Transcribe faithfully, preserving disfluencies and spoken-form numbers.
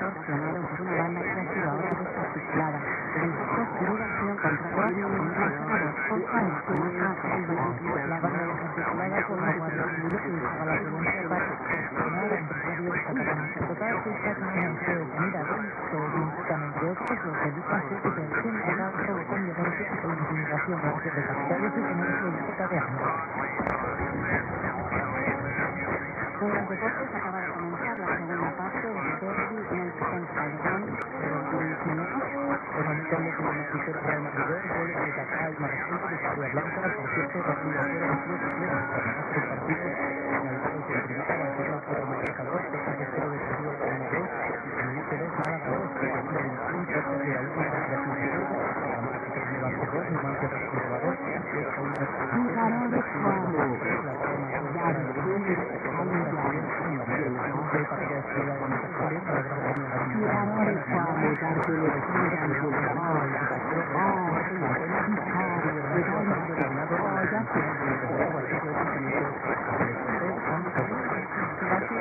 extorsionado por una banda que ha sido ahora desarticulada. El juez deriva acción contra cuatro un sancionador por cual conozca el balance. La banda desarticulada fue una guardia civil que usaba la violencia para extorsionar a empresarios catalanes. En total, seis personas han sido detenidas. Se les imputan, entre otros, los delitos de diversión ilegal, robo con violencia e intimidación, blanqueo de capitales y comercio ilícito de armas. En los deportes acaba de comenzar la segunda parte del derbi en el Vicente Calderón. Los minutos. El momento en el que una victoria para el Madrid, goles de Kaká y Marcelo de Victoria Blanca, por cierto, Rodrigo Aguero de Club de Club, además del partido, finalizados en primera, Barcelona cuatro marcador, Texas de cero de Sevilla uno dos, y Tenerife dos, Málaga dos, Sevilla veintiuno, Puertas de la Isla de Creación de Burgos, Salamanca que terminó Barco dos, Numancia dos controlador, Huesca uno de Jugador de cuadro. la Roma dos para el Benfica, Cataluña en la Liga de partido de Estrella de Montevideo, para el Gran Premio de la Jugador de cuadro. Darle Gracias.